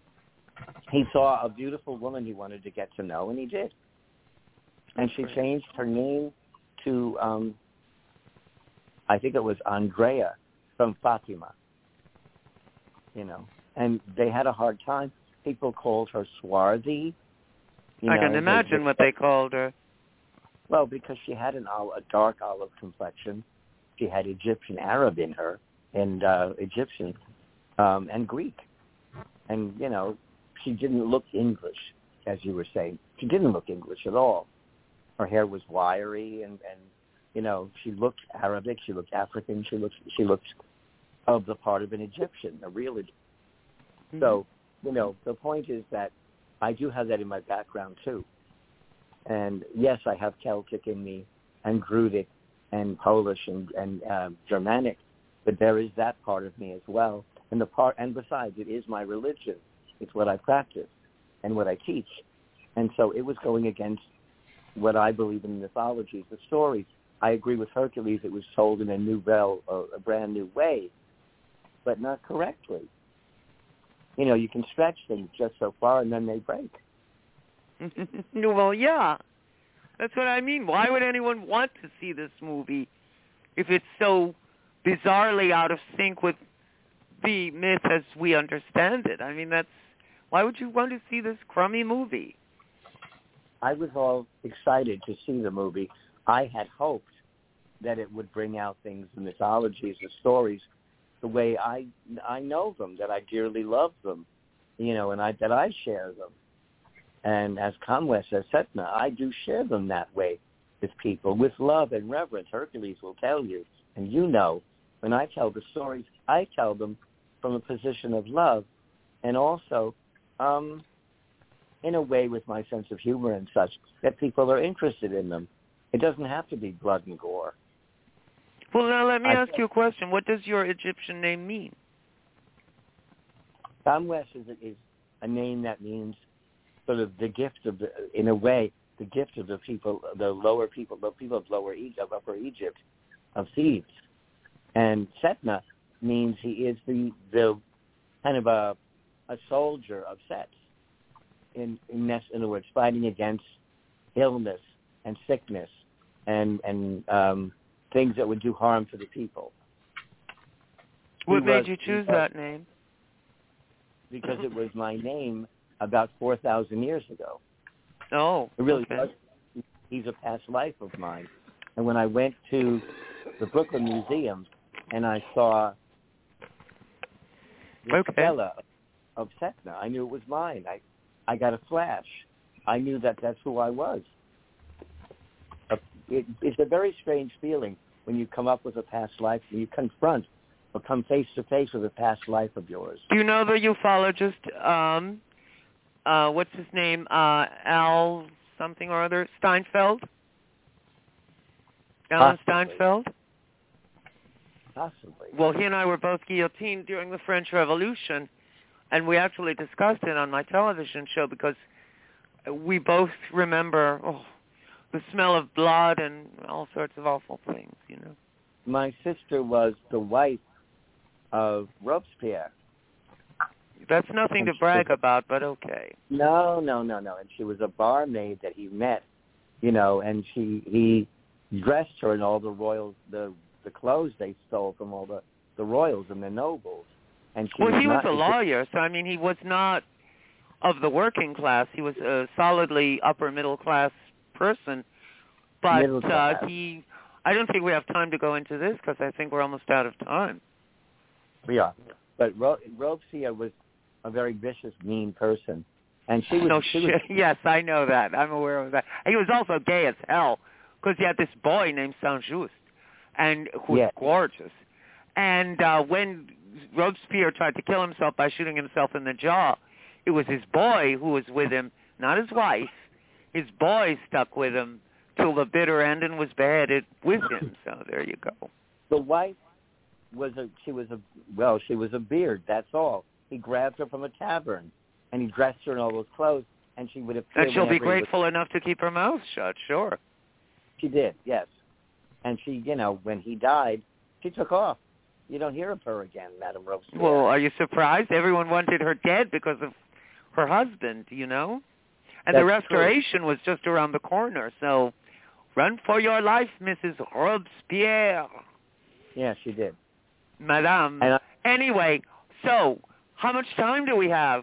He saw a beautiful woman he wanted to get to know, and he did. And she changed her name to, um, I think it was Andrea from Fatima. You know, and they had a hard time. People called her swarthy. You I know, can imagine they, what they called her. Well, because she had an olive, a dark olive complexion. She had Egyptian Arab in her, and uh, Egyptian um, and Greek. And, you know, she didn't look English, as you were saying. She didn't look English at all. Her hair was wiry, and, and you know, she looked Arabic. She looked African. She looked she looked of the part of an Egyptian, a real Egyptian. Mm-hmm. So, you know, the point is that I do have that in my background too. And yes, I have Celtic in me, and Druidic, and Polish, and, and uh, Germanic, but there is that part of me as well. And the part, and besides, it is my religion. It's what I practice and what I teach. And so it was going against what I believe in mythologies, the stories. I agree with Hercules. It was told in a new, bell, uh, a brand new way, but not correctly. You know, you can stretch things just so far, and then they break. Well, yeah. That's what I mean. Why would anyone want to see this movie if it's so bizarrely out of sync with the myth as we understand it? I mean, that's... Why would you want to see this crummy movie? I was all excited to see the movie. I had hoped that it would bring out things, the mythologies, the stories, the way I I know them, that I dearly love them, you know, and I that I share them. And as Conway says, Setna, I do share them that way with people, with love and reverence. Hercules will tell you, and you know, when I tell the stories, I tell them from a position of love, and also um, in a way with my sense of humor and such, that people are interested in them. It doesn't have to be blood and gore. Well, now let me I, ask you a question. What does your Egyptian name mean? Samwes is, is a name that means sort of the gift of, the, in a way, the gift of the people, the lower people, the people of lower Egypt, of Upper Egypt, of Thebes. And Setna means he is the the kind of a a soldier of Set. In in, in other words, fighting against illness and sickness and and um, things that would do harm to the people. What He made was, you choose was, that name? Because it was my name about four thousand years ago. Oh, It really okay. was. He's a past life of mine. And when I went to the Brooklyn Museum and I saw the Okay. stela of Setna, I knew it was mine. I, I got a flash. I knew that that's who I was. Uh, It, it's a very strange feeling when you come up with a past life, when you confront or come face to face with a past life of yours. Do you know the ufologist, um, uh, what's his name, uh, Al something or other, Steinfeld? Alan Possibly. Steinfeld? Possibly. Well, he and I were both guillotined during the French Revolution, and we actually discussed it on my television show because we both remember oh, the smell of blood and all sorts of awful things, you know. My sister was the wife of Robespierre. That's nothing to brag about, but okay. No, no, no, no. And she was a barmaid that he met, you know, and she he dressed her in all the royal the the clothes they stole from all the, the royals and the nobles. And she well, was he was not, a lawyer, so I mean, he was not of the working class. He was a solidly upper middle class person, but Middle class. uh, he. I don't think we have time to go into this because I think we're almost out of time. We are. But Ro- Robespierre was a very vicious, mean person. And she was... No she shit. was, Yes, I know that. I'm aware of that. He was also gay as hell because he had this boy named Saint-Just, and who was Yes. gorgeous. And uh, when Robespierre tried to kill himself by shooting himself in the jaw, it was his boy who was with him, not his wife. His boy stuck with him till the bitter end and was beheaded with him. So there you go. The wife was a... She was a... Well, she was a beard, that's all. He grabbed her from a tavern, and he dressed her in all those clothes, and she would appear... And she'll be whenever he was- grateful enough to keep her mouth shut, sure. She did, yes. And she, you know, when he died, she took off. You don't hear of her again, Madame Robespierre. Well, are you surprised? Everyone wanted her dead because of her husband, you know? And That's the restoration was just around the corner, so run for your life, Missus Robespierre. Yeah, she did. Madame. And I, Anyway, so how much time do we have?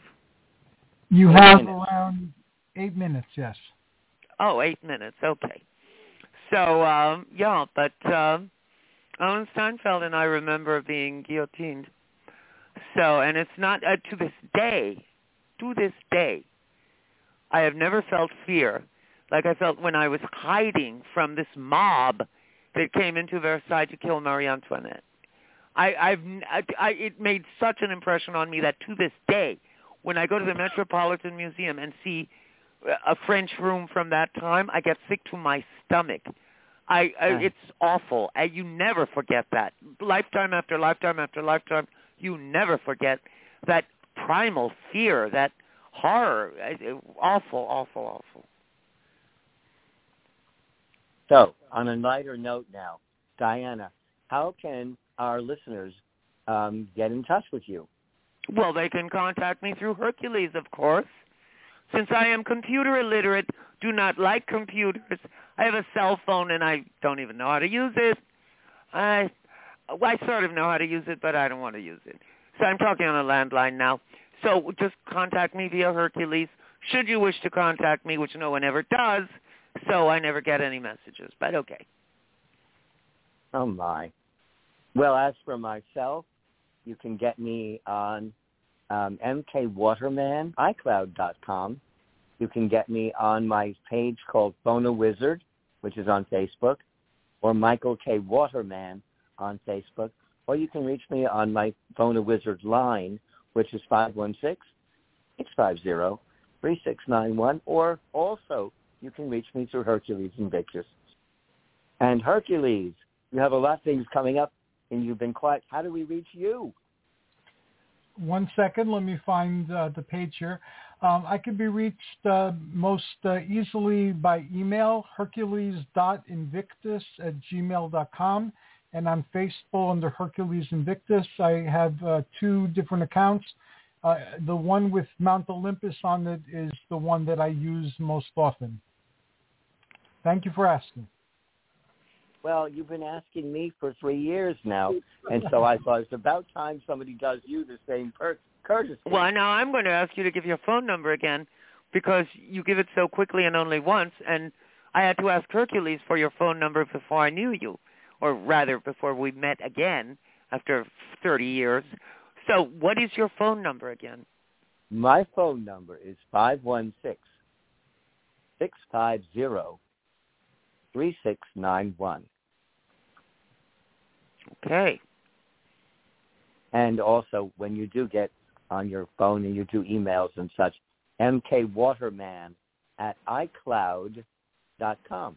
You Eight have minutes. around eight minutes, yes. Oh, eight minutes, okay. So, um, yeah, but um, Alan Steinfeld and I remember being guillotined. So, and it's not, uh, to this day, to this day, I have never felt fear like I felt when I was hiding from this mob that came into Versailles to kill Marie Antoinette. I, I've, I, I, it made such an impression on me that to this day, when I go to the Metropolitan Museum and see a French room from that time, I get sick to my stomach. I, I it's awful. I, you never forget that. Lifetime after lifetime after lifetime, you never forget that primal fear, that horror. Awful, awful, awful. So, on a lighter note now, Diana, how can our listeners um, get in touch with you? Well, they can contact me through Hercules, of course. Since I am computer illiterate, do not like computers, I have a cell phone and I don't even know how to use it. I, I sort of know how to use it, but I don't want to use it. So I'm talking on a landline now. So just contact me via Hercules, should you wish to contact me, which no one ever does, so I never get any messages, but okay. Oh, my. Well, as for myself, you can get me on um, M K Waterman, i cloud dot com. You can get me on my page called Phone a Wizard, which is on Facebook, or Michael K. Waterman on Facebook, or you can reach me on my Phone a Wizard line, which is five one six, six five zero, three six nine one, or also you can reach me through Hercules Invictus. And Hercules, you have a lot of things coming up, and you've been quiet. How do we reach you? One second, let me find uh, the page here. Um, I can be reached uh, most uh, easily by email, hercules dot invictus at gmail dot com. and on Facebook under Hercules Invictus. I have uh, two different accounts. Uh, the one with Mount Olympus on it is the one that I use most often. Thank you for asking. Well, you've been asking me for three years now, and so I thought it's about time somebody does you the same per- courtesy. Well, now I'm going to ask you to give your phone number again because you give it so quickly and only once, and I had to ask Hercules for your phone number before I knew you, or rather before we met again after thirty years. So what is your phone number again? My phone number is five one six, six five zero, three six nine one. Okay. And also, when you do get on your phone and you do emails and such, M K Waterman at i cloud dot com.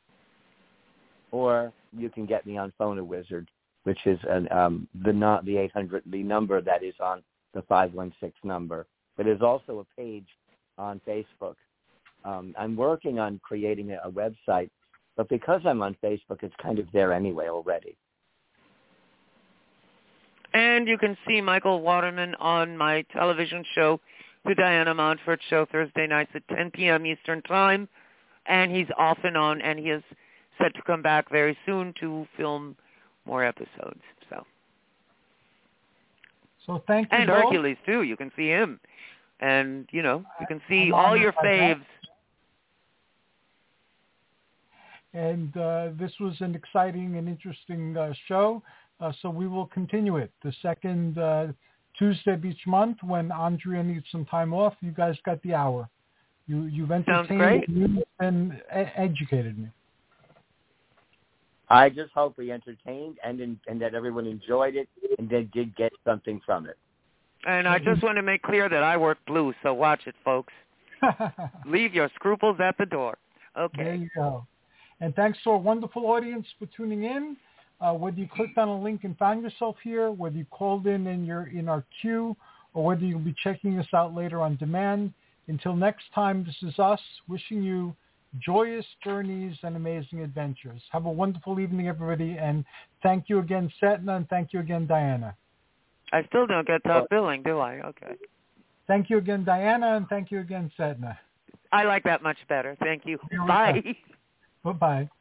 Or you can get me on Phone a Wizard, which is an, um, the not the eight hundred the number that is on the five one six number. But there's also a page on Facebook. Um, I'm working on creating a, a website, but because I'm on Facebook, it's kind of there anyway already. And you can see Michael Waterman on my television show, The Diana Montfort Show, Thursday nights at ten p.m. Eastern Time. And he's off and on, and he is set to come back very soon to film more episodes. So, so thank you. And both. Hercules, too. You can see him. And, you know, you can see I'm all your by faves. That. And uh, this was an exciting and interesting uh, show. Uh, so we will continue it the second uh, Tuesday of each month when Andrea needs some time off. You guys got the hour. You, you've entertained me and e- educated me. I just hope we entertained and in, and that everyone enjoyed it and they did get something from it. And I just want to make clear that I work blue, so watch it, folks. Leave your scruples at the door. Okay. There you go. And thanks to our wonderful audience for tuning in. Uh, whether you clicked on a link and found yourself here, whether you called in and you're in our queue, or whether you'll be checking us out later on demand. Until next time, this is us wishing you joyous journeys and amazing adventures. Have a wonderful evening, everybody, and thank you again, Setna, and thank you again, Diana. I still don't get top billing, do I? Okay. Thank you again, Diana, and thank you again, Setna. I like that much better. Thank you. Bye. Bye-bye.